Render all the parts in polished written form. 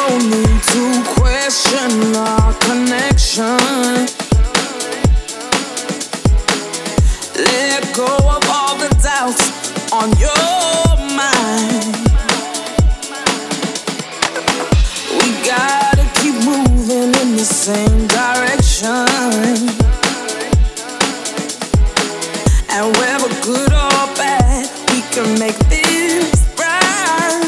no need to question our connection. Let go of all the doubts on your mind. We gotta keep moving in the same direction. And whether good or bad, we can make this right.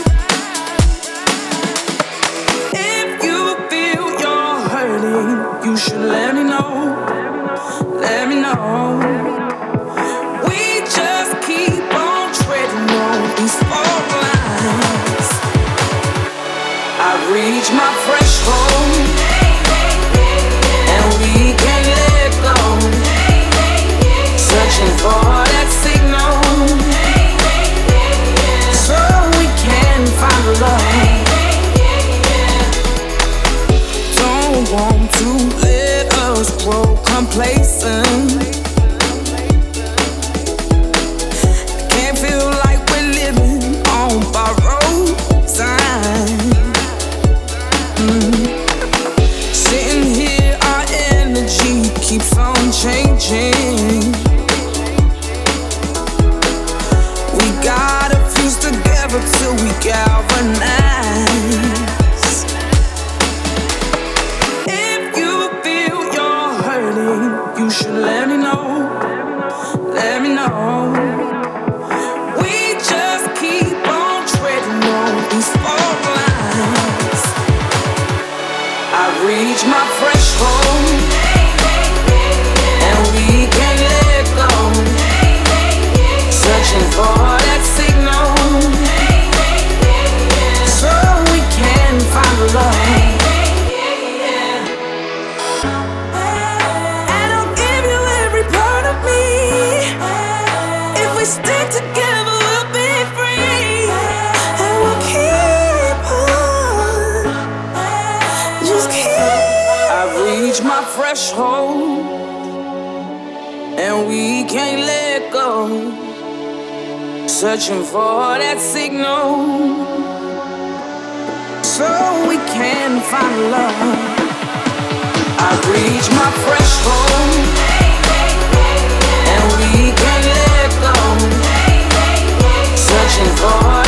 If you feel you're hurting, you should let me know. Let me know. We just keep on treading on these fault lines. I've reached my threshold, and we can't let go. Searching for that signal, so we can find love. Don't want to let us grow complacent. Can't feel like we're living on borrowed time. Sitting here, our energy keeps on changing. We gotta fuse together till we galvanize. If you feel you're hurting, you should let me know. Let me know. We just keep on treading on these fault lines. I've reached my threshold, and we can't let go. Searching for that signal, so we can find love. And I'll give you every part of me. If we stick together, we'll be free. And we'll keep on. Just keep. I've reached my threshold, and we can't let go. Searching for that signal, so we can find love. I've reached my threshold, and we can't let go. Searching for